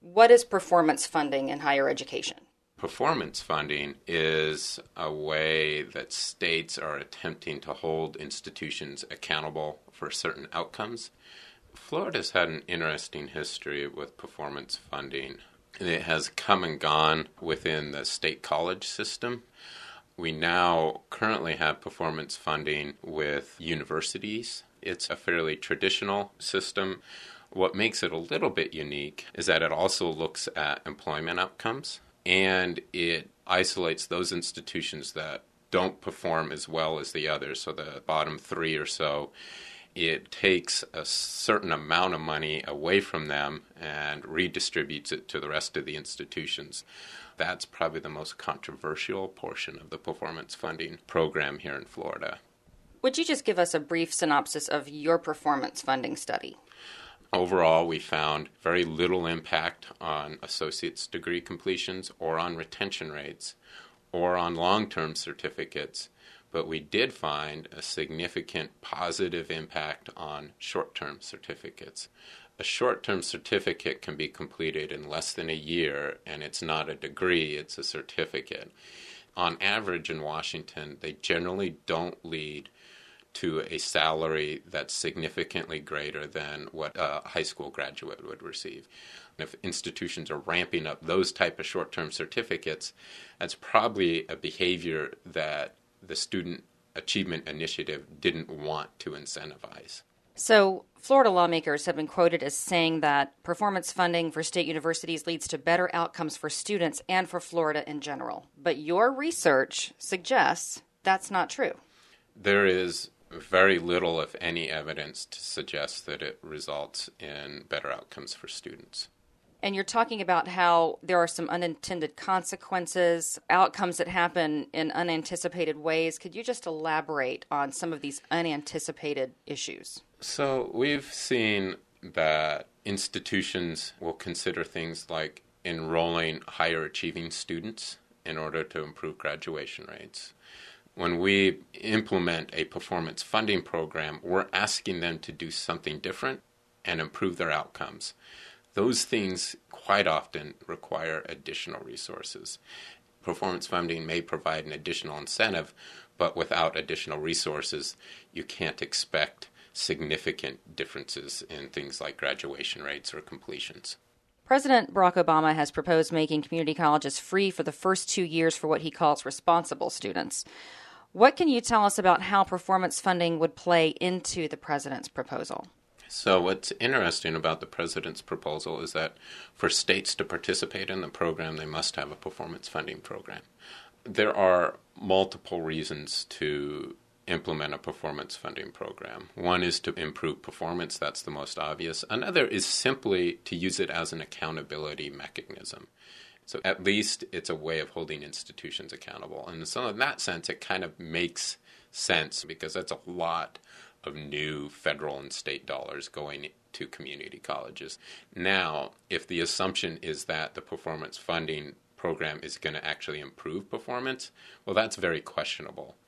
What is performance funding in higher education? Performance funding is a way that states are attempting to hold institutions accountable for certain outcomes. Florida's had an interesting history with performance funding. It has come and gone within the state college system. We now currently have performance funding with universities. It's a fairly traditional system. What makes it a little bit unique is that it also looks at employment outcomes, and it isolates those institutions that don't perform as well as the others, so the bottom three or so. It takes a certain amount of money away from them and redistributes it to the rest of the institutions. That's probably the most controversial portion of the performance funding program here in Florida. Would you just give us a brief synopsis of your performance funding study? Overall, we found very little impact on associate's degree completions or on retention rates or on long-term certificates, but we did find a significant positive impact on short-term certificates. A short-term certificate can be completed in less than a year, and it's not a degree, it's a certificate. On average in Washington, they generally don't lead to a salary that's significantly greater than what a high school graduate would receive. And if institutions are ramping up those type of short-term certificates, that's probably a behavior that the Student Achievement Initiative didn't want to incentivize. So, Florida lawmakers have been quoted as saying that performance funding for state universities leads to better outcomes for students and for Florida in general. But your research suggests that's not true. There is very little, if any, evidence to suggest that it results in better outcomes for students. And you're talking about how there are some unintended consequences, outcomes that happen in unanticipated ways. Could you just elaborate on some of these unanticipated issues? So we've seen that institutions will consider things like enrolling higher achieving students in order to improve graduation rates. When we implement a performance funding program, we're asking them to do something different and improve their outcomes. Those things quite often require additional resources. Performance funding may provide an additional incentive, but without additional resources, you can't expect significant differences in things like graduation rates or completions. President Barack Obama has proposed making community colleges free for the first 2 years for what he calls responsible students. What can you tell us about how performance funding would play into the president's proposal? So what's interesting about the president's proposal is that for states to participate in the program, they must have a performance funding program. There are multiple reasons to implement a performance funding program. One is to improve performance. That's the most obvious. Another is simply to use it as an accountability mechanism. So at least it's a way of holding institutions accountable. And so in that sense, it kind of makes sense because that's a lot of new federal and state dollars going to community colleges. Now, if the assumption is that the performance funding program is going to actually improve performance, well, that's very questionable.